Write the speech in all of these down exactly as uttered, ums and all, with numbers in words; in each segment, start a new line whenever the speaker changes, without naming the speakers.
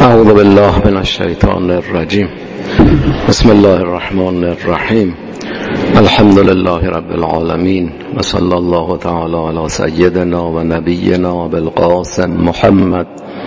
اعوذ بالله من الشیطان الرجیم. بسم الله الرحمن الرحیم. الحمد لله رب العالمین و صلی الله تعالی علی سیدنا و نبینا بالقاسم محمد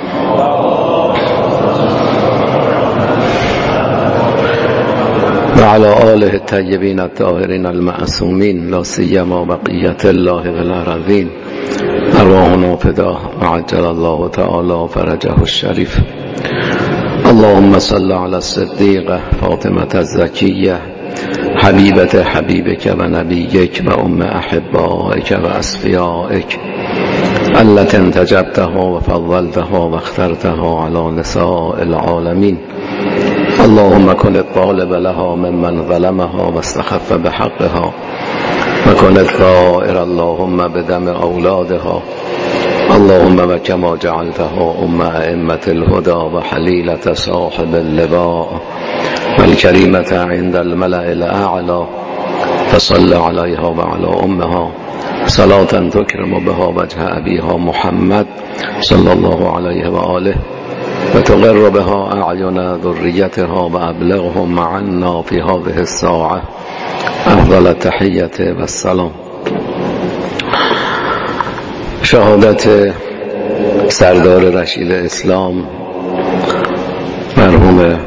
و علی آله الطیبین الطاهرین المعصومین لا سیما بقیة الله فی الارضین. ارواحنا فداه وعجل الله تعالی فرجه الشریف. اللهم صل على الصديقة فاطمة الزكية حبيبة حبيبك ونبيك وأم أحبائك وأصفيائك التي انتجبتها وفضلتها واخترتها على نساء العالمين. اللهم كن الطالب لها ممن ظلمها واستخف بحقها وكن الثائر اللهم بدم أولادها. اللهم وكما جعلتها أم أئمة الهدى وحليلة صاحب اللواء والكريمة عند الملأ الأعلى فصل عليها وعلى أمها صلاة تكرم بها وجه أبيها محمد صلى الله عليه وآله وتقر بها أعين ذريتها وأبلغهم عنا في هذه الساعة أفضل التحية والسلام. شهادت سردار رشید اسلام مرحوم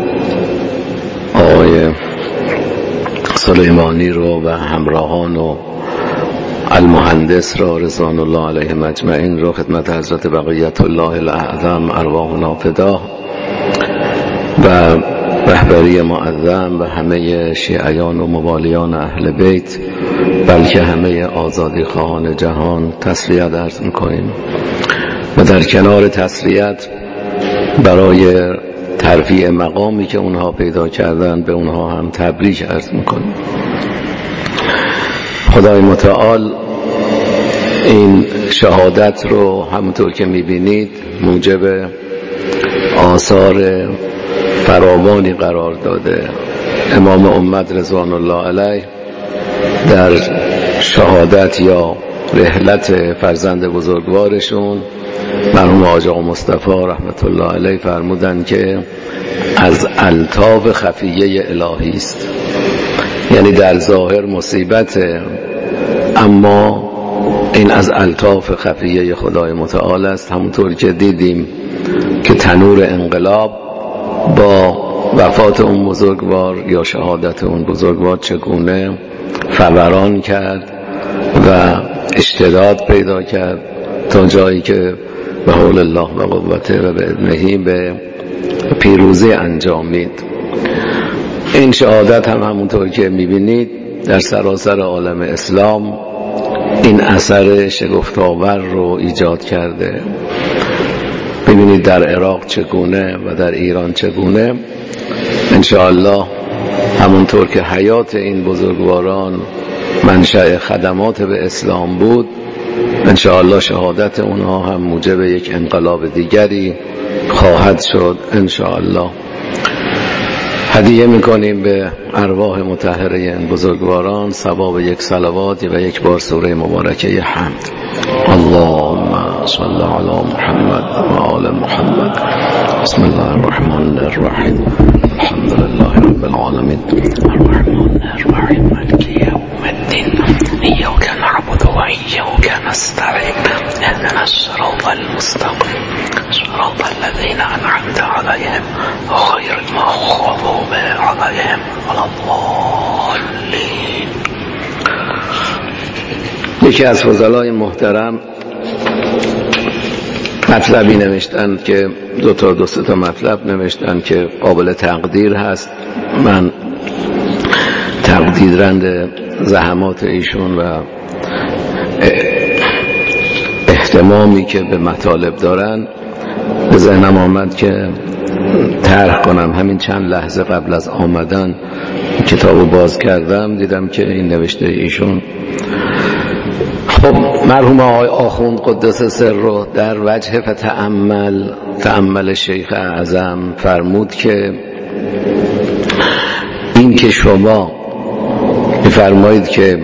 آقای سلیمانی رو و همراهان و المهندس را رضوان الله علیهم اجمعین رو خدمت حضرت بقیت الله الاعظم ارواحنا فداه و رهبری معظم و همه شیعیان و موالیان اهل بیت بلکه همه آزادی خواهان جهان تسلیت عرض میکنیم و در کنار تسلیت برای ترفیع مقامی که اونها پیدا کردن به اونها هم تبریک عرض میکنیم. خدای متعال این شهادت رو همونطور که میبینید موجب آثار فراوانی قرار داده. امام امت رضوان الله علیه در شهادت یا رحلت فرزند بزرگوارشون مرحوم حاج آقا مصطفی رحمت الله علیه فرمودن که از الطاف خفیه الهی است، یعنی در ظاهر مصیبته اما این از الطاف خفیه خدای متعال است. همونطور که دیدیم که تنور انقلاب با وفات اون بزرگوار یا شهادت اون بزرگوار چگونه فوران کرد و اشتداد پیدا کرد تا جایی که به حول الله و قوته و به اذنه به پیروزی انجامید. این شهادت هم همونطور که میبینید در سراسر عالم اسلام این اثر شگفت‌آور رو ایجاد کرده. ببینید در عراق چگونه و در ایران چگونه. انشاءالله همونطور که حیات این بزرگواران منشأ خدمات به اسلام بود، انشاءالله شهادت اونها هم موجب یک انقلاب دیگری خواهد شد. انشاءالله هدیه میکنیم به ارواح مطهره این بزرگواران ثواب یک صلوات و یک بار سوره مبارکه حمد. اللهم صل علی محمد و آل محمد. بسم الله الرحمن الرحیم. الحمد لله رب العالمین الرحمن الرحیم مالک یوم الدین ایاک نعبد و ایاک نستعین اهدنا الصراط المستقیم صراط الذین انعمت علیهم غیر المغضوب علیهم ولا الضالین. یکی از فضلای محترم مطلبی نوشتن که دو تا دو سه تا مطلب نوشتن که قابل تقدیر هست. من تقدیرند زحمات ایشون و اهتمامی که به مطالب دارن به ذهنم آمد که طرح کنم. همین چند لحظه قبل از آمدن کتابو باز کردم دیدم که این نوشته ایشون. خب مرحوم آقای آخوند قدس سر رو در وجه فتأمل تأمل شیخ اعظم فرمود که این که شما میفرمایید که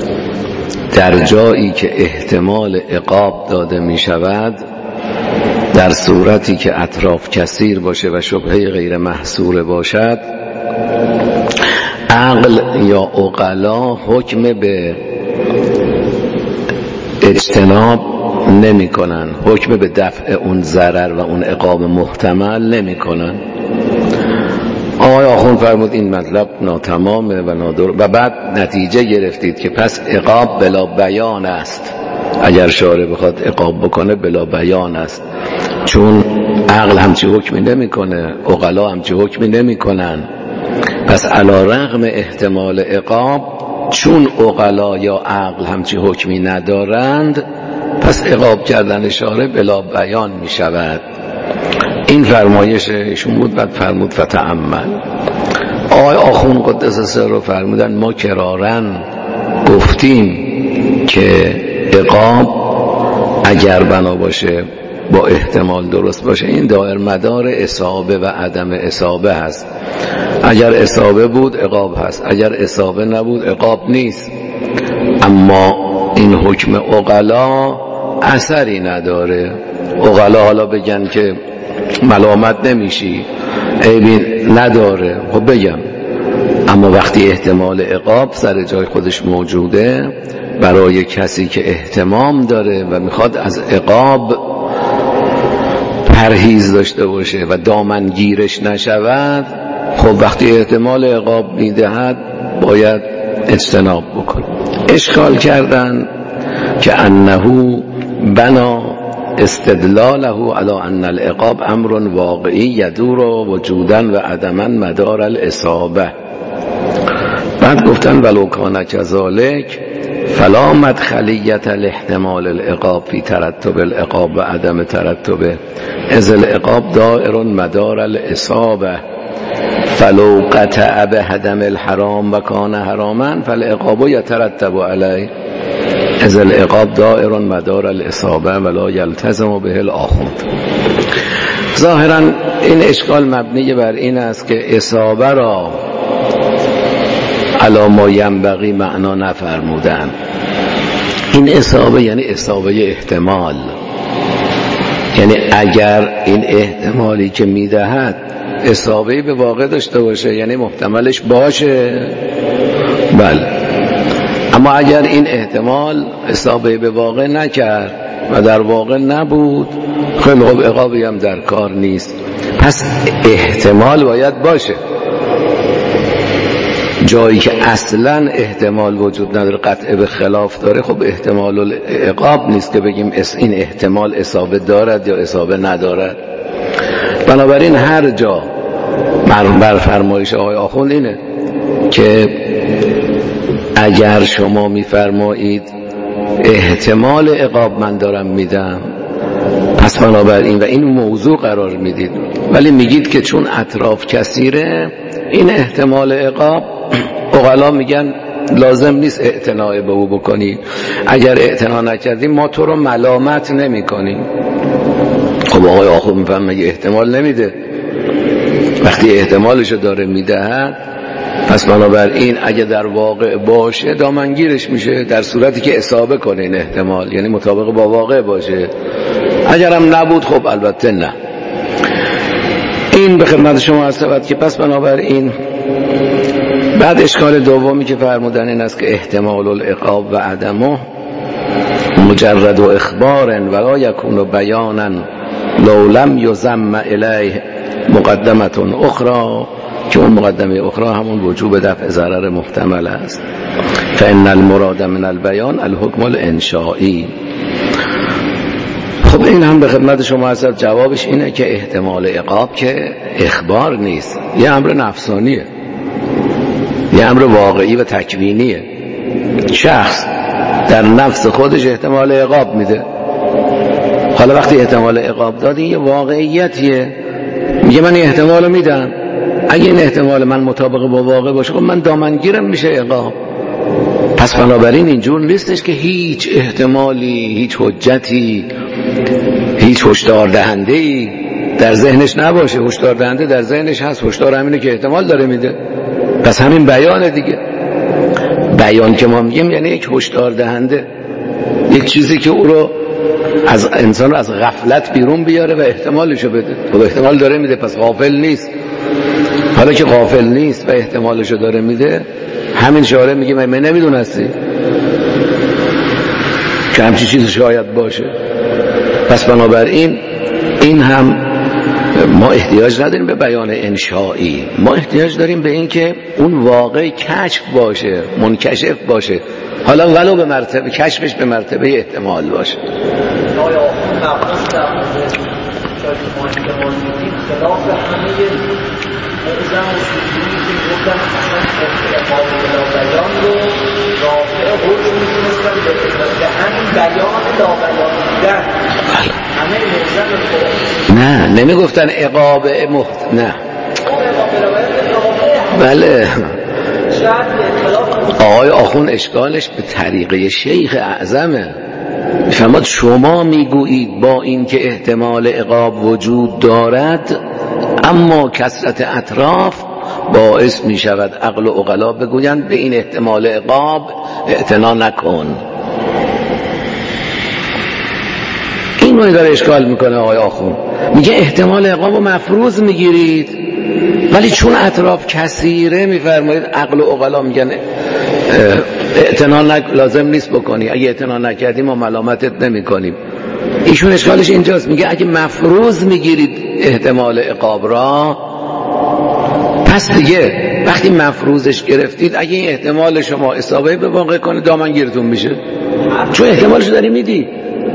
در جایی که احتمال عقاب داده می شود در صورتی که اطراف کثیر باشه و شبهه غیر محصور باشد، عقل یا عقلا حکم به اجتناب نمی کنن، حکم به دفع اون ضرر و اون عقاب محتمل نمی کنن. آقای آخوند فرمود این مطلب ناتمامه و نادر، و بعد نتیجه گرفتید که پس عقاب بلا بیان است. اگر شارع بخواد عقاب بکنه بلا بیان است، چون عقل همچی حکمی نمی کنه، عقلا همچی حکمی نمی کنن. پس علی رغم احتمال عقاب، چون عقلا یا عقل همچی حکمی ندارند، پس عقاب کردن شارع بلا بیان می شود. این فرمایش ایشون بود. بعد فرمود فتأمل. آقای آخوند قدس سره فرمودن ما کرارن گفتیم که عقاب اگر بنا باشه با احتمال درست باشه، این دائر مدار اصابه و عدم اصابه هست. اگر اصابه بود عقاب هست، اگر اصابه نبود عقاب نیست. اما این حکم عقلا اثری نداره. عقلا حالا بگن که ملامت نمیشی، عیبی نداره، خب بگم، اما وقتی احتمال عقاب سر جای خودش موجوده برای کسی که احتمام داره و میخواد از عقاب پرهیز داشته باشه و دامنگیرش نشود، خب وقتی احتمال عقاب میدهد باید اجتناب بکن. اشکال کردن که انه بنا استدلاله علی ان العقاب امر واقعی یدور وجودا و عدما مدار الاصابه. بعد گفتن ولو کان کذالک فلا مدخلیت الاحتمال العقاب فی ترتب العقاب و عدم ترتبه، اذ العقاب دائر مدار الاصابه، فلو قطع به هدم الحرام و کان حراما فالعقاب یترتب علیه، اذ العقاب دائر مدار الاصابه ولا یلتزم به الاخوند. ظاهرا این اشکال مبنی بر این است که اصابه را علی ما ینبغی معنا نفرمودن. این اصابه یعنی اصابه احتمال، یعنی اگر این احتمالی که میدهد اصابه به واقع داشته باشه، یعنی محتملش باشه، بله. اما اگر این احتمال اصابه به واقع نکرد و در واقع نبود، خیلی خوب، عقابی هم در کار نیست. پس احتمال باید باشه. جایی که اصلا احتمال وجود نداره، قطع به خلاف داره، خب احتمال العقاب نیست که بگیم این احتمال اصابه دارد یا اصابه ندارد. بنابراین هر جا بر فرمایش آقای آخوند اینه که اگر شما میفرمایید احتمال عقاب من دارم میدم، پس بنابراین و این موضوع قرار میدید، ولی میگید که چون اطراف کثیره این احتمال عقاب، عقلا میگن لازم نیست اعتناع به او بکنی، اگر اعتنا نکردیم ما تو رو ملامت نمی کنیم. خب آقای آخوند میفهم مگه احتمال نمیده؟ وقتی احتمالشو داره میدهد، پس بنابراین اگه در واقع باشه دامنگیرش میشه، در صورتی که اصابه کنه این احتمال، یعنی مطابق با واقع باشه. اگرم نبود خب البته نه. این به خدمت شما هست که پس بنابراین بعد اشکال دومی که فرمودن این است که احتمال العقاب و عدمه مجرد و اخبار ولا یکون بیانا لو لم یضم الیه مقدمت اخرى، که اون مقدمه اخرى همون وجوب دفع ضرر محتمل است. فان المراد من البیان الحکم الانشائی. خب این هم به خدمت شما هست، جوابش اینه که احتمال عقاب که اخبار نیست، یه امر نفسانیه، یه امر واقعی و تکوینیه. شخص در نفس خودش احتمال عقاب میده. حالا وقتی احتمال عقاب دادی یه واقعیتیه، میگه من این احتمالو میدم، اگه این احتمال من مطابق با واقع باشه خب من دامنگیرم میشه عقاب. پس بنابراین اینجور نیستش که هیچ احتمالی، هیچ حجتی، هیچ هشدار دهنده‌ای در ذهنش نباشه. هشدار دهنده در ذهنش هست، هشدار همینه که احتمال داره میده، پس همین بیانه دیگه. بیان که ما میگیم یعنی یک هشدار دهنده، یک چیزی که او رو از انسان رو از غفلت بیرون بیاره و احتمالشو بده. خب احتمال داره میده، پس غافل نیست. حالا که غافل نیست و احتمالشو داره میده، همین شارع میگه من نمیدونستی که همچی چیز شاید باشه. پس بنابراین این هم ما احتیاج نداریم به بیان انشایی، ما احتیاج داریم به این که اون واقع کشف باشه، منکشف باشه، حالا ولو به مرتبه کشفش به مرتبه احتمال باشه.
آیا مبحث در مورد شاید ما احتمال میدیم خلاف همه معظم و سیدونی که گفتن اصلا اقبال بلا بیان رو رافع حج میتونستن به همین بیان لا بیان دیدن همه معظم.
نه نمیگفتن اقاب محت... نه بله. آقای آخون اشکالش به طریقه شیخ اعظمه. میفرماد شما میگویید با این که احتمال عقاب وجود دارد، اما کثرت اطراف باعث میشود عقل و عقلا بگویند به این احتمال عقاب اعتنا نکن. این رو داره اشکال میکنه آقای آخون. میگه احتمال عقاب رو مفروض میگیرید، ولی چون اطراف کثیره میفرمایید عقل و عقلا میگن اعتنا نک... لازم نیست بکنی، اگه اعتنا نکردیم ما ملامتت نمی کنیم. ایشون اشکالش اینجاست، میگه اگه مفروض میگیرید احتمال عقاب را، پس دیگه وقتی مفروضش گرفتید اگه این احتمال شما اصابه به واقع کنه دامن گیرتون میشه، چون احتمالش داری میدی.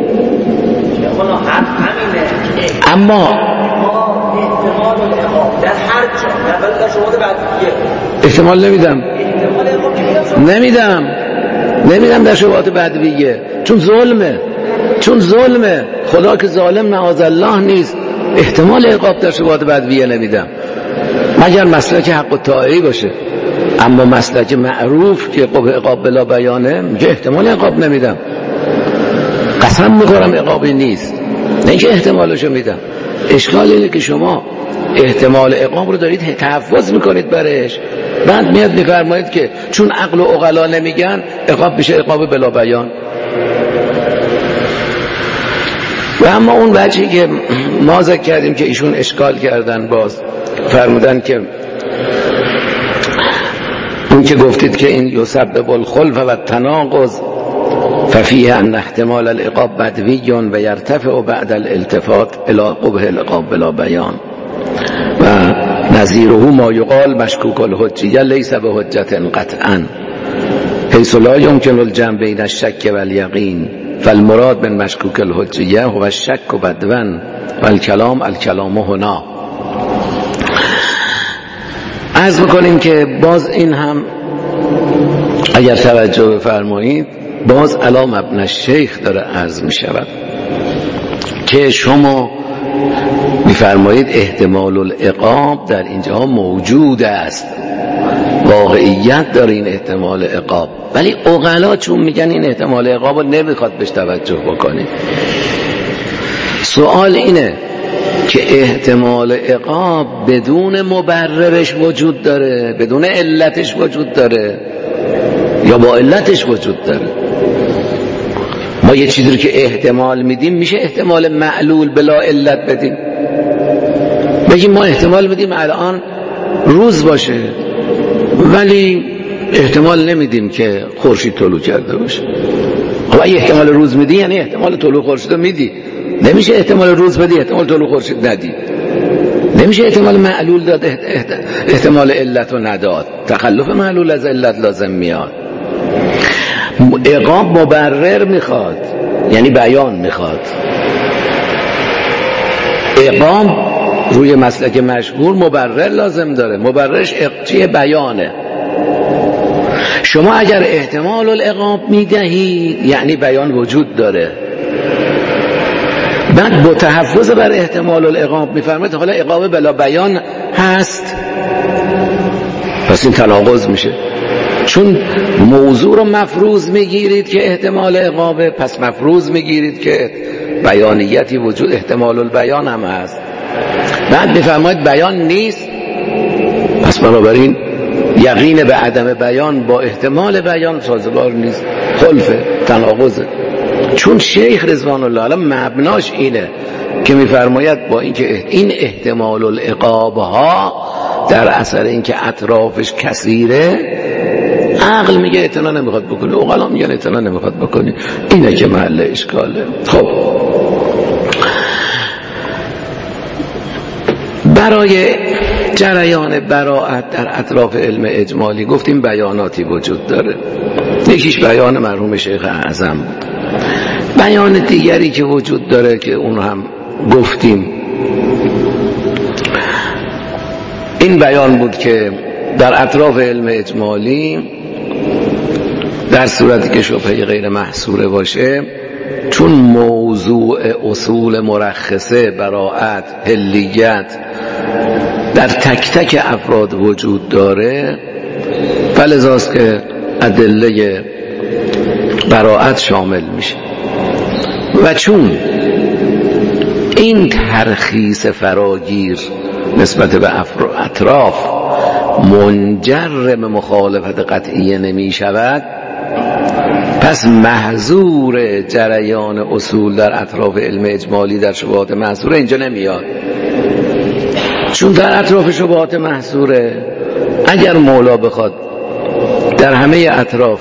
اما
احتمال العقاب در هر جا در در شما بعدیه
احتمال نمیدم
احتمال عقاب
نمیدم نمیدم در شبهات بدویه، چون ظلمه، چون ظلمه. خدا که ظالم معاذ الله نیست. احتمال عقاب در شبهات بدویه نمیدم مگر مسلک حق و طاعی باشه. اما مسلک معروف که عقاب بلا بیانه میگه احتمال عقاب نمیدم، قسم میخورم عقابی نیست، نه اینکه احتمالشو میدم. اشکال اینه که شما احتمال عقاب رو دارید تحفظ میکنید برش، بعد میاد میفرمایید که چون عقل و عقلا نمیگن عقاب میشه عقاب بلا بیان. و اما اون وجهی که ما ذکر کردیم که ایشون اشکال کردن، باز فرمودن که اون که گفتید که این یسبب الخلف و التناقض ففیه ان احتمال العقاب بدوی و یرتفع بعد الالتفات الى قبح العقاب بلا بیان و نظیره ما یقال مشکوک الحجیه لیس به حجت قطعا حیث لا یمکن الجمع بین الشک و الیقین فالمراد من مشکوک الحجیه هو الشک و بدون و الکلام الکلام هنا. عرض میکنیم که باز این هم اگر توجه بفرمایید باز علام ابن الشیخ داره عرض میشود که شما میفرمایید احتمال العقاب در اینجا موجود است، واقعیت داره این احتمال عقاب، ولی عقلا چون میگن این احتمال عقاب رو نمیخواد بهش توجه بکنید. سوال اینه که احتمال عقاب بدون مبررش وجود داره، بدون علتش وجود داره، یا با علتش وجود داره؟ ما یه چیزی رو که احتمال میدیم میشه احتمال معلول بلا علت بدیم؟ بگیم ما احتمال میدیم الان روز باشه ولی احتمال نمیدیم که خورشید طلوع کرده باشه. خب اگه احتمال روز میدی یعنی احتمال طلوع خورشید رو میدی، نمیشه احتمال روز بدی احتمال طلوع خورشید ندی، نمیشه احتمال معلول داد احتمال علت رو نداد، تخلف معلول از علت لازم میاد. عقاب مبرر میخواد، یعنی بیان میخواد. عقاب روی مسلک مشهور مبرر لازم داره، مبررش چیه؟ بیانه. شما اگر احتمال العقاب میدهید یعنی بیان وجود داره، بعد با تحفظ بر احتمال العقاب میفرمایید حالا عقاب بلا بیان هست، پس این تناقض میشه. چون موضوع رو مفروض میگیرید که احتمال عقابه، پس مفروض میگیرید که بیانیتی وجود احتمال البیان هم هست، بعد میفرمایید بیان نیست، پس بنابراین یقین به عدم بیان با احتمال بیان سازگار نیست، خلفه، تناقضه. چون شیخ رضوان الله علیه مبناش اینه که میفرماید با اینکه این احتمال العقاب ها در اثر اینکه اطرافش کثیره، عقل میگه اعتنا نمیخواد بکنی، عقلا میگن اعتنا نمیخواد بکنی. اینه که محل اشکاله. خب برای جریان براءت در اطراف علم اجمالی گفتیم بیاناتی وجود داره. یکیش بیان مرحوم شیخ اعظم بود. بیان دیگری که وجود داره که اون هم گفتیم این بیان بود که در اطراف علم اجمالی در صورتی که شبهه غیر محصوره باشه، چون موضوع اصول مرخصه براءت حلیت در تک تک افراد وجود داره، فلذاست که ادله براءت شامل میشه. و چون این ترخیص فراگیر نسبت به اطراف منجرم مخالفت قطعیه نمی شود، پس محظور جریان اصول در اطراف علم اجمالی در شبهات محظوره اینجا نمیاد. چون در اطراف شبهات محظوره اگر مولا بخواد در همه اطراف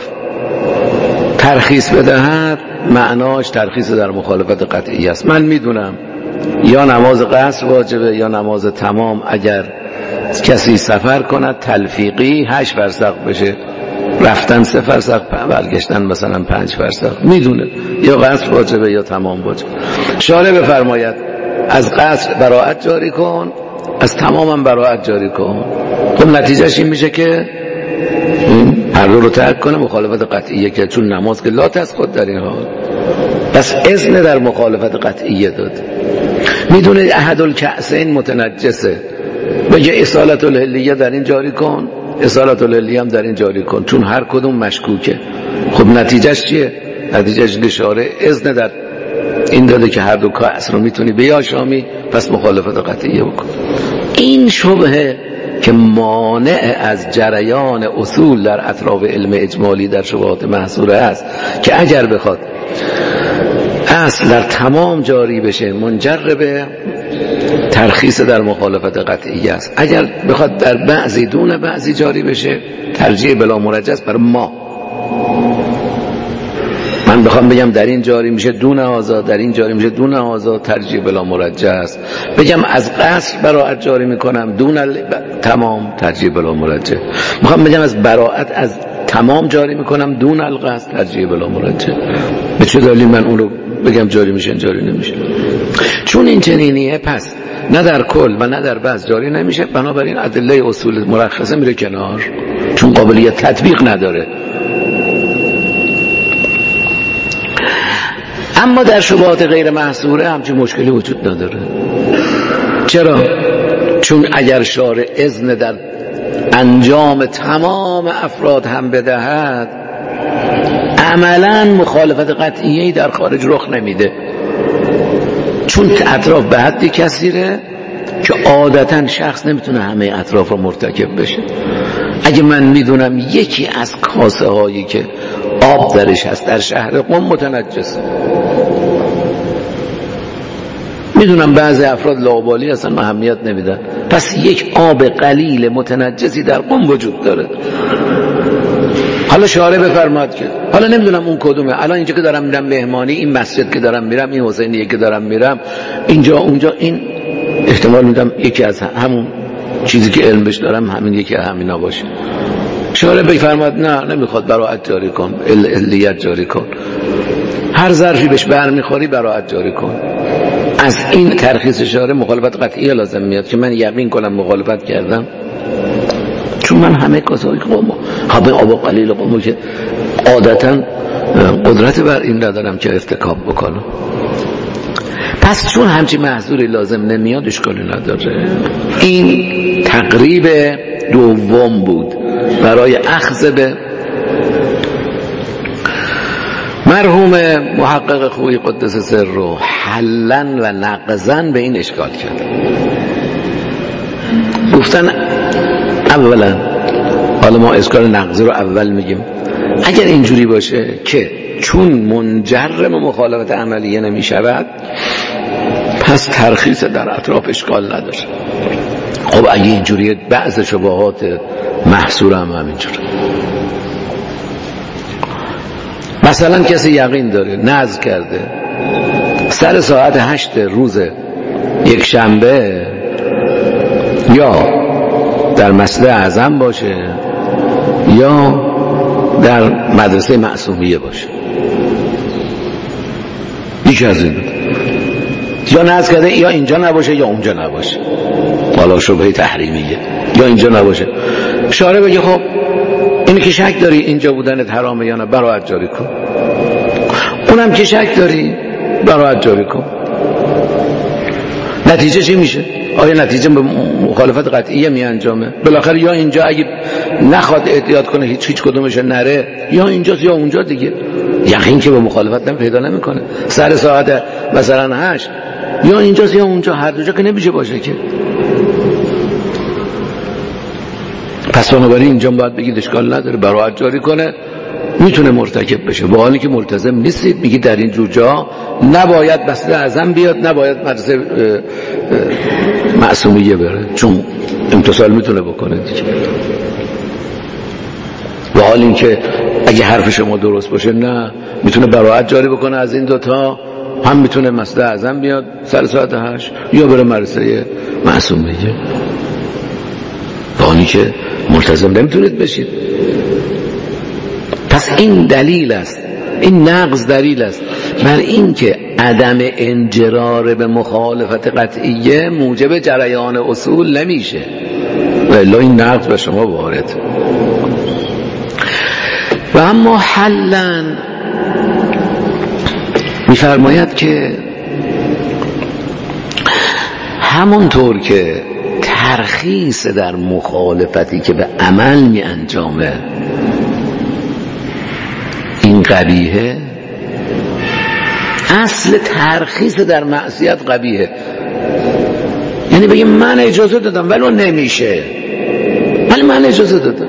ترخیص بدهد، معناش ترخیص در مخالفت قطعی است. من میدونم یا نماز قصر واجبه یا نماز تمام اگر کسی سفر کند تلفیقی هشت فرسخ بشه، رفتن سه فرسخ، برگشتن مثلا پنج فرسخ، میدونه یا قصر واجبه یا تمام واجبه. شارع بفرماید از قصر براءت جاری کن، از تمام هم براءت جاری کن. خب نتیجهش این میشه که هر دو رو ترک کنه، مخالفت قطعیه که چون نماز که لا تسقط در این حال، پس اذن در مخالفت قطعیه داد. میدونه احد الکأسین متنجسه، بگه اصالت الحلیه در این جاری کن، اصالت الحلیه هم در این جاری کن، چون هر کدوم مشکوکه. خب نتیجهش چیه؟ نتیجهش که شارع اذن در این داده که هر دو کأس رو میتونی به یا شامی، پس مخالفت قطعیه بکن. این شبهه که مانع از جریان اصول در اطراف علم اجمالی در شبهات محصوره است، که اگر بخواد اصل در تمام جاری بشه منجر به ترخیص در مخالفت قطعی است، اگر بخواد در بعضی دون بعضی جاری بشه ترجیح بلا مرجح بر ما. من بخوام بگم در این جاری میشه دون آزاد، در این جاری میشه دون آزاد، ترجیح بلا مرجح است. بگم از قصر براءت جاری میکنم دون ال... تمام، ترجیح بلا مرجح. میخوام بگم از براءت از تمام جاری میکنم دون القصر، ترجیح بلا مرجح. به چه دلیل من اون رو بگم جاری میشه جاری نمیشه؟ چون این چنینیه، پس نه در کل و نه در بعض جاری نمیشه، بنابراین ادله اصول مرخصه میره کنار، چون قابلیت تطبیق نداره. اما در شبهات غیر محصوره همچین مشکلی وجود نداره. چرا؟ چون اگر شارع اذن در انجام تمام افراد هم بدهد، عملا مخالفت قطعیه‌ای در خارج رخ نمیده، چون اطراف به حدی کثیره که عادتا شخص نمیتونه همه اطراف رو مرتکب بشه. اگه من میدونم یکی از کاسه هایی که آب درش هست در شهر قم متنجسه، میدونم بعضی افراد لاابالی هستن اهمیت نمیدن، پس یک آب قلیل متنجسی در قم وجود داره. حالا شارع بفرماد که حالا نمیدونم اون کدومه، الان اینجا که دارم میرم مهمانی، این مسجد که دارم میرم، این حسینیه که دارم میرم، اینجا اونجا، این احتمال میدم یکی از همون چیزی که علمش دارم همین یکی همینا باشه. شارع بفرماد نه نمیخواد براءت جاری کن، علیت جاری کن، هر ظرفی بهش برمیخوری براءت جاری کن. از این ترخیص شارع مخالفت قطعی لازم میاد که من یقین کنم مخالفت کردم، چون من همه کاسه‌های قومو، همه آب قلیل قومو که عادتا قدرت بر این ندارم که ارتکاب بکنم. پس چون همچین محظوری لازم نمیاد اشکالی نداره. این تقریب دوم بود برای اخذ به مرحوم محقق خویی قدس سر رو حلن و نقضن به این اشکال کرد. گفتن اولا، حالا ما اشکال نقضی رو اول میگیم، اگر اینجوری باشه که چون منجر به مخالفت عملیه نمی شود پس ترخیص در اطراف اشکال نداره. خب اگه اینجوریه بعض شبهات محصور هم همینجوره. مثلا کسی یقین داره نذر کرده سر ساعت هشت روز یک شنبه یا در مسجد اعظم باشه یا در مدرسه معصومیه باشه، یکی از این یا نذر کرده یا اینجا نباشه یا اونجا نباشه، حالا شبهه تحریمیه، یا اینجا نباشه. شارع بگه خب اینی که شک داری اینجا بودنت حرامه یا نه براءت جاری کن، اونم که شک داری براءت جاری کن. نتیجه چی میشه؟ آیا نتیجه به مخالفت قطعیه می انجامه؟ بالاخره یا اینجا اگه نخواد احتیاط کنه هیچ هیچ کدومش نره، یا اینجاست یا اونجا دیگه. یقین که به مخالفت نمی پیدا نمیکنه. سر ساعت مثلا هشت یا اینجاست یا اونجا، هر دو جا که نمیشه باشه که. پس بنابراین اینجا باید بگید اشکال نداره براءت جاری کنه، میتونه مرتکب بشه. با حالی که ملتزم نیستید میگید در این جور جا نباید مسجد اعظم بیاد، نباید مدرسه معصومیه بره، چون امتصال میتونه بکنه دیگه. با حالی که اگه حرف شما درست باشه نه میتونه براءت جاری بکنه از این دوتا، هم میتونه مسجد اعظم بیاد سر ساعت هشت یا بره مدرسه معصومیه. با حالی که ملتزم نمیتونید بشید. پس این دلیل است، این نقض دلیل است بر این که عدم انجرار به مخالفت قطعیه موجب جریان اصول نمیشه، ولی این نقض به شما وارد. و اما حلاً میفرماید که همونطور که ترخیص در مخالفتی که به عمل می انجامه این قبیحه، اصل ترخیص در معصیت قبیحه. یعنی بگیم من اجازه دادم ولی نمیشه، ولی من اجازه دادم.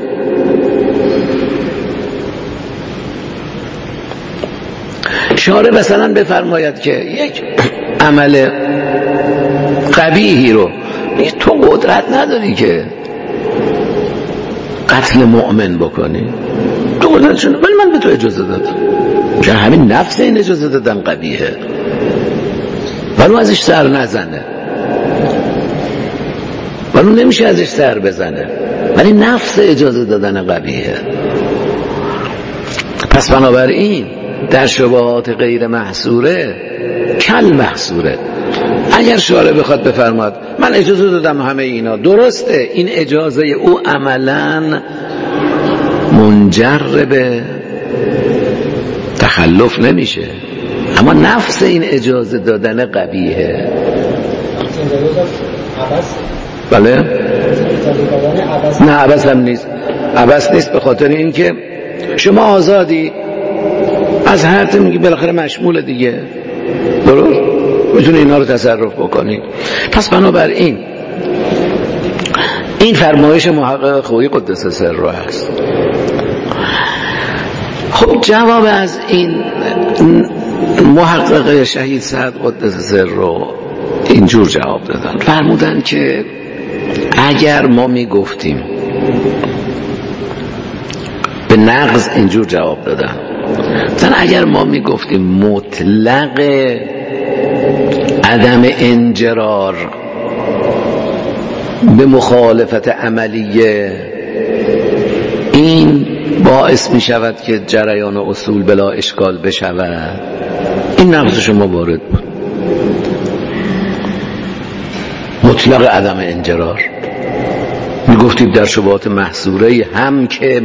شارع مثلا بفرماید که یک عمل قبیحی رو تو قدرت نداری که قتل مؤمن بکنی، تو قدرت شده، ولی من به تو اجازه دادم. چون همین نفس این اجازه دادن قبیحه، ولی ازش سر نزنه، ولی نمیشه ازش سر بزنه، ولی نفس اجازه دادن قبیحه. پس بنابراین در شبهات غیر محصوره کل محصوره. اگر شارع بخواد بفرماد من اجازه دادم همه اینا درسته، این اجازه او عملاً منجر به تخلف نمیشه، اما نفس این اجازه دادن قبیحه. بله؟ نه عبث هم نیست. عبث نیست به خاطر اینکه شما آزادی از هر طرف میگی بالاخره مشمول دیگه، درست؟ میتونی اینا رو تصرف بکنی. پس بنابراین این فرمایش محقق خویی قدس سره هست. خب جواب از این محقق شهید سعد قدس سره اینجور جواب دادن، فرمودن که اگر ما میگفتیم به نقض اینجور جواب دادن، مثلا اگر ما میگفتیم مطلق عدم انجرار به مخالفت عملیه این باعث می شود که جریان اصول بلا اشکال بشود، این نقض شما وارد بود. مطلق عدم انجرار می گفتید در شبهات محصوره هم که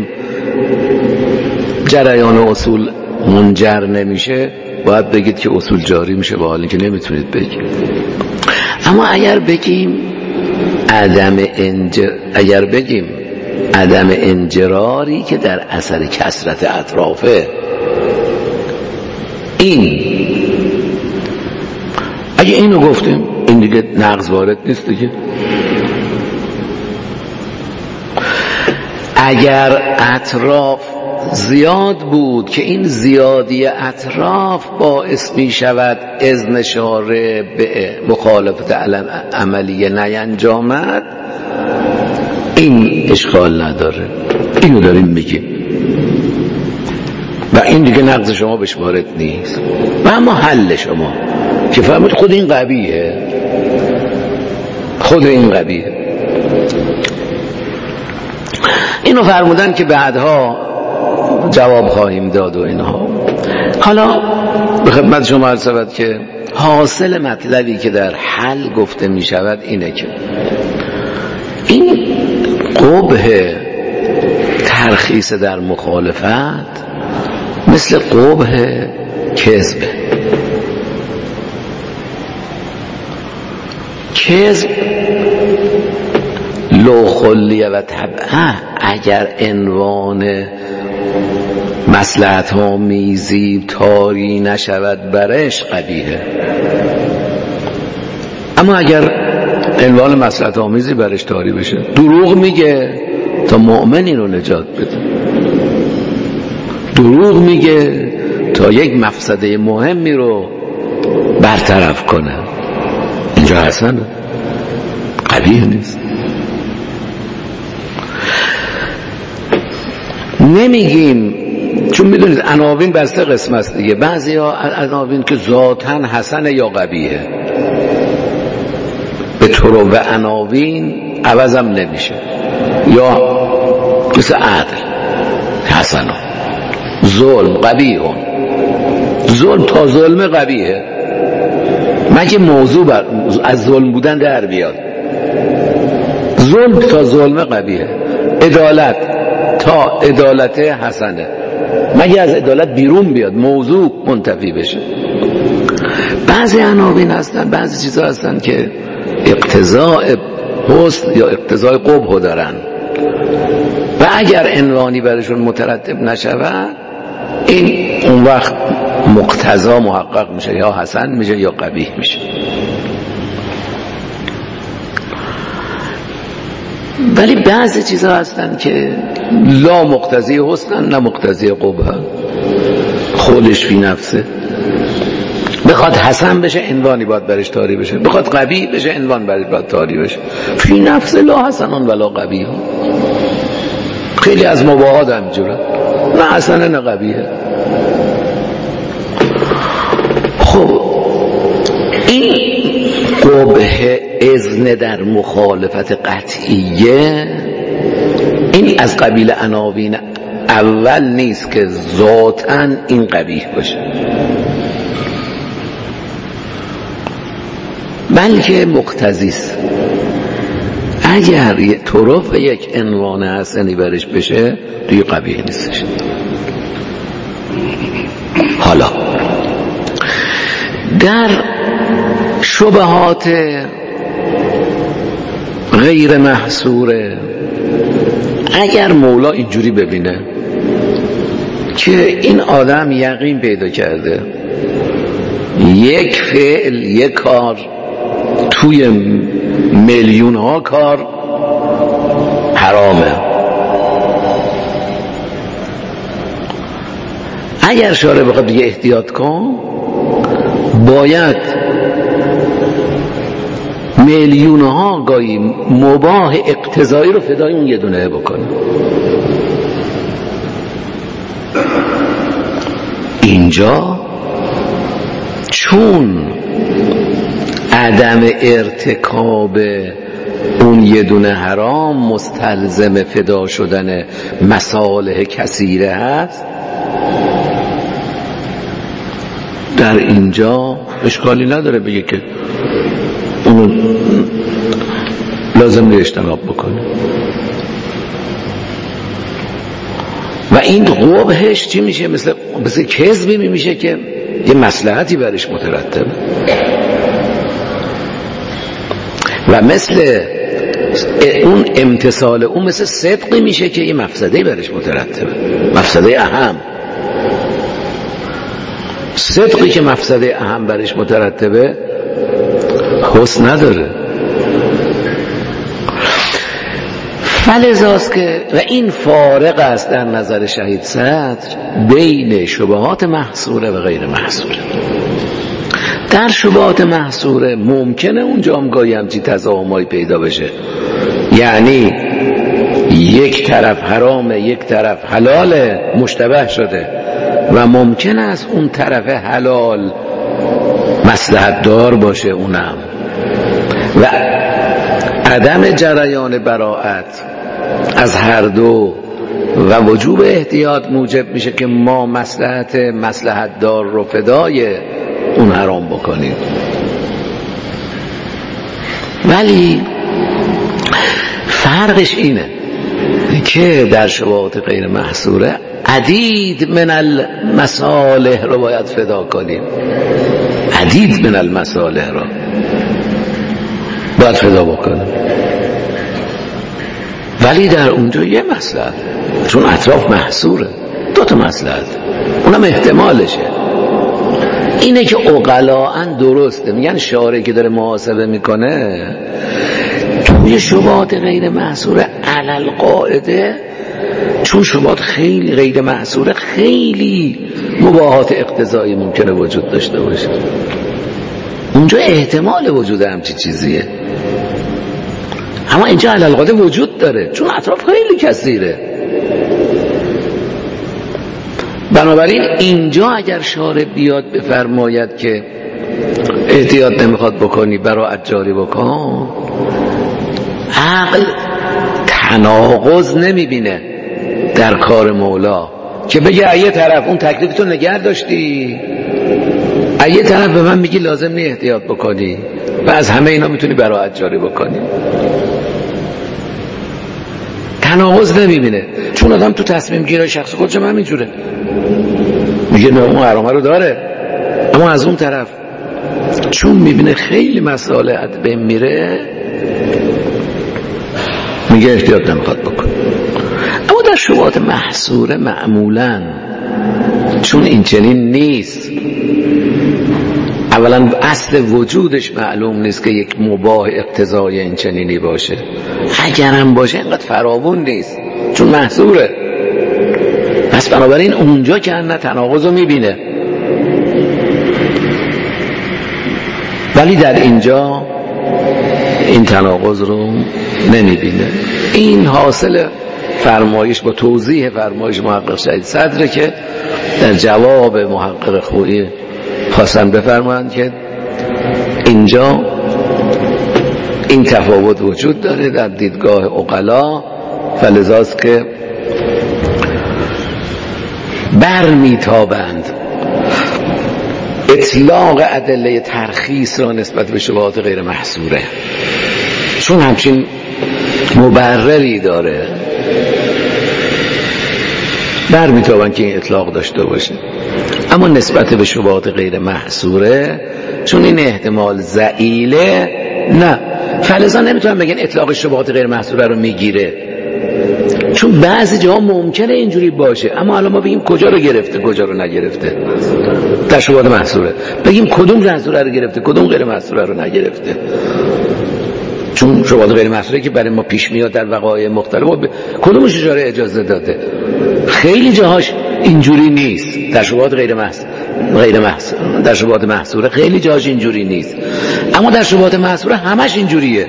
جریان اصول منجر نمیشه باید بگید که اصول جاری میشه، با حالی که نمیتونید بگید. اما اگر بگیم عدم انجر... اگر بگیم عدم انجراری که در اثر کثرت اطرافه، این اگه اینو گفتیم این دیگه نقض وارد نیست دیگه. اگر اطراف زیاد بود که این زیادی اطراف باعث می شود اذن شارع به مخالفت عملیه نینجامد، این اشکال نداره، اینو داریم میگیم و این دیگه نقض شما بهش وارد نیست. و اما حل شما که فهمید خود این قبیه، خود این قبیه. اینو فرمودن که بعدها جواب خواهیم داد و اینها. حالا به خدمت شما عرض شود که حاصل مطلبی که در حل گفته می شود اینه که این قبح ترخیص در مخالفت مثل قبح کذبه. کذب لو خلیه و طبعه اگر عنوان مصلحت آمیزی تاری نشود برش قبیحه، اما اگر عنوان مصلحت آمیزی برش تاری بشه، دروغ میگه تا مؤمنین رو نجات بده، دروغ میگه تا یک مفسده مهمی رو برطرف کنه، اینجا حسنه، قبیح نیست. نمیگیم، چون میدونید عناوین بسته قسم است دیگه، بعضی ها عناوین که ذاتاً حسنه یا قبیحه، به طور و عناوین عوضم نمیشه، یا مثل عدل حسنه، ظلم قبیحون، ظلم تا ظلم قبیحه مگه موضوع بر از ظلم بودن در بیاد، ظلم تا ظلم قبیحه، عدالت تا عدالت حسنه مگه از عدالت بیرون بیاد، موضوع منتفی بشه. بعضی عناوین هستن، بعضی چیزا هستن که اقتضاء حسن یا اقتضاء قبح دارن و اگر عنوانی برشون مترتب نشود، این اون وقت مقتضا محقق میشه، یا حسن میشه یا قبیح میشه. ولی بعضی چیزها هستن که لا مقتضی حسن نه مقتضی قبح، خودش فی نفسه، بخواد حسن بشه عنوانی باید برش تاری بشه، بخواد قبیح بشه عنوان برش باید تاری بشه، فی نفسه لا حسنان ولا قبیح. خیلی از مباحات همینجوره، نه حسنه نه قبیحه. خب این قبح اذن در مخالفت قطعیه، این از قبیل عناوین اول نیست که ذاتاً این قبیح باشه، بلکه مقتضی است. اگر طرف یک عنوان حسنی برش بشه دیگه قبیح نیستش. حالا در شبهات غیر محصوره، اگر مولا اینجوری ببینه که این آدم یقین پیدا کرده یک فعل، یک کار توی میلیون ها کار حرامه، اگر شارع بخواد دیگه احتیاط کن، باید میلیون ها گاهی مباح اقتضایی رو فدای اون یه دونه بکنه. اینجا چون عدم ارتکاب اون یه دونه حرام مستلزم فدا شدن مصالح کثیره هست، در اینجا اشکالی نداره بگه که اونو لازم اجتناب بکنه. و این قبحش چی میشه؟ مثل مثل کذبی میشه که یه مصلحتی برش مترتب، و مثل اون امتصال اون مثل صدقی میشه که یه مفسده برش مترتبه، مفسده اهم. صدقی که مفسده اهم برش مترتبه حسن نداره. فلذاست که و این فارق است در نظر شهید صدر بین شبهات محصوره و غیر محصوره. در شبهات محصوره ممکنه اونجا هم گاهی همچی تضاهمایی پیدا بشه، یعنی یک طرف حرامه یک طرف حلاله، مشتبه شده و ممکن است اون طرف حلال مصلحت دار باشه اونم، و عدم جریان براءت از هر دو و وجوب احتیاط موجب میشه که ما مصلحت مصلحت دار رو فدای اون حرام بکنیم. ولی فرقش اینه که در شبهات غیر محصوره عدید من المصالح رو باید فدا کنیم، عدید من المصالح رو باید فدا بکنیم. ولی در اونجا یه مصلحت، چون اطراف محصوره، دو تا مصلحت، اونم احتمالشه. اینه که عقلاً درسته، میگن شارعی که داره محاسبه میکنه توی شبهات غیر محصوره علل قاعده، چون شبهات خیلی غیر محصوره خیلی مباحات اقتضایی ممکنه وجود داشته باشه، اونجا احتمال وجود همچی چیزیه. اما اینجا علل قاعده وجود داره چون اطراف خیلی کثیره. بنابراین اینجا اگر شارع بیاد بفرماید که احتیاط نمیخواد بکنی براءت جاری بکن، عقل تناقض نمیبینه در کار مولا که بگه ایه طرف اون تکلیفتو نگه داشتی، ایه طرف به من میگی لازم نی احتیاط بکنی و از همه اینا میتونی براءت جاری بکنی. تناقض نمیبینه، چون آدم تو تصمیم گیری شخص خودش هم همینجوره، میگه نه اون حرامه رو داره، اما از اون طرف چون میبینه خیلی مسائل بین میره میگه احتیاط نمیخواد بکن. اما در شبهات محصوره معمولا چون این چنین نیست، اولا اصل وجودش معلوم نیست که یک مباح اقتضای این چنینی باشه، اگرم باشه اینقدر فراوون نیست چون محصوره. پس بنابراین اونجا که نه تناقض رو میبینه، ولی در اینجا این تناقض رو نمیبینه. این حاصل فرمایش با توضیح فرمایش محقق شهید صدره که در جواب محقق خویی خواستن بفرمایند که اینجا این تفاوت وجود داره در دیدگاه عقلا، فلذاست که برمیتابند اطلاق ادله ترخیص را نسبت به شبهات غیر محصوره، چون همچین مبرری داره، برمیتابند که این اطلاق داشته باشه. اما نسبت به شبهات غیر محصوره چون این احتمال ضئیله، نه، فلذا نمیتونن بگن اطلاق شبهات غیر محصوره رو میگیره، چون بعضی جاها ممکنه اینجوری باشه. اما الان ما بگیم کجا رو گرفته کجا رو نگرفته در شبهات محصوره، بگیم کدوم محصوره رو گرفته کدوم غیر محصوره رو نگرفته، چون شبهات غیر محصوره که برای ما پیش میاد در وقایع مختلف کدومش اشاره اجازه داده. خیلی جاهاش اینجوری نیست در شبهات غیر محصوره، غیر محصوره در شبهات محصوره خیلی جاهاش اینجوری نیست، اما در شبهات محصوره همش اینجوریه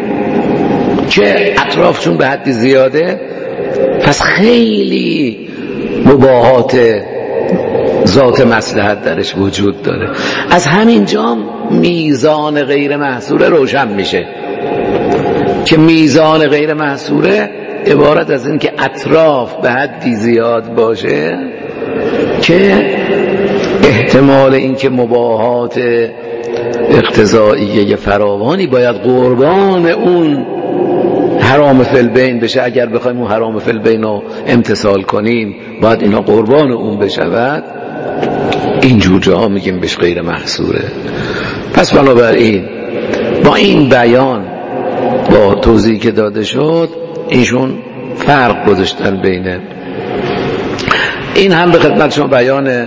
که اطراف چون به حدی زیاده، پس خیلی مباحات ذات مصلحت درش وجود داره. از همین جا میزان غیر محصوره روشن میشه که میزان غیر محصوره عبارت از این که اطراف به حدی زیاد باشه که احتمال این که مباحات اقتضائیه فراوانی باید قربان اون حرام فی البین بشه. اگر بخوایم اون حرام فی البین رو امتثال کنیم باید اینا قربان اون بشود. اینجور جاها میگیم بهش غیر محصوره. پس بنابراین با این بیان با توضیحی که داده شد ایشون فرق گذاشتن بینه. این هم به خدمت شما بیان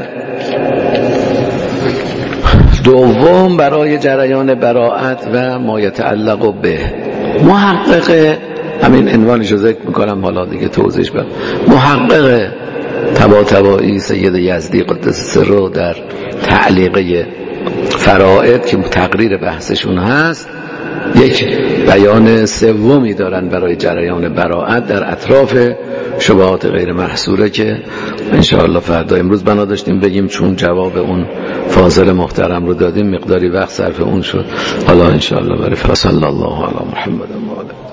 دوم برای جریان براءت و ما یتعلق به. محقق همین عنوانش رو ذکر میکنم، حالا دیگه توضیحش بدم. محقق طباطبایی سید یزدی قدس سره در تعلیقه فرائد که تقریر بحثشون هست، یک بیان سومی دارن برای جریان براءت در اطراف شبهات غیر محصوره که انشاءالله فردا. امروز بنا داشتیم بگیم چون جواب اون فاضل محترم رو دادیم مقداری وقت صرف اون شد، حالا انشاءالله برای فصل الله علی محمد و آله.